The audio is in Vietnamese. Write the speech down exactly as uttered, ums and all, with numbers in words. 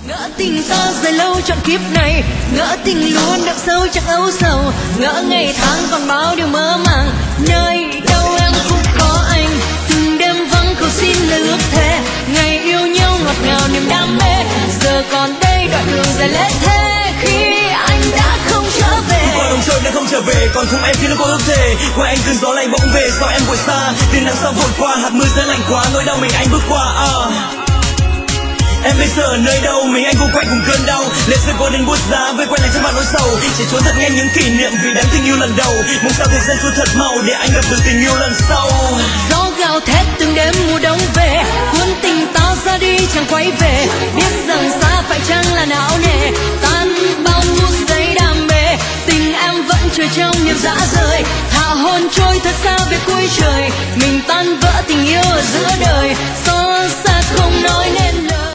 Ngỡ tình ta dài lâu trọn kiếp này, ngỡ tình luôn đậm sâu chắc âu sầu, ngỡ ngày tháng còn bao điều mơ màng, nơi đâu em cũng có anh. Từng đêm vắng cầu xin lời ước thề, ngày yêu nhau ngọt ngào niềm đam mê, giờ còn đây đoạn đường dài lết thế khi anh đã không trở về. Qua đồng trời đã không trở về, còn không em khi nó có ước thề. Qua anh cơn gió lạnh bỗng về, sao em vội xa, tiếng nắng sao vội qua, hạt mưa rơi lạnh quá, nỗi đau mình anh bước qua. Uh. Em bây giờ ở nơi đâu, mình anh cũng quạnh cùng cơn đau, lệ rơi vô định buốt giá, với quay lại trên mặt nỗi sầu, chỉ trốn thật nhanh những kỷ niệm vì đáng tình yêu lần đầu, mong sao thời gian trôi thật mau để anh gặp được tình yêu lần sau. Gió gào thét từng đêm mùa đông về, cuốn tình ta ra đi chẳng quay về, biết rằng xa phải chăng là não nề, tan bao phút giây đam mê, tình em vẫn trôi trong niềm dã rời, thả hồn trôi thật xa về cuối trời, mình tan vỡ tình yêu ở giữa đời, gió xa không nói nên lời.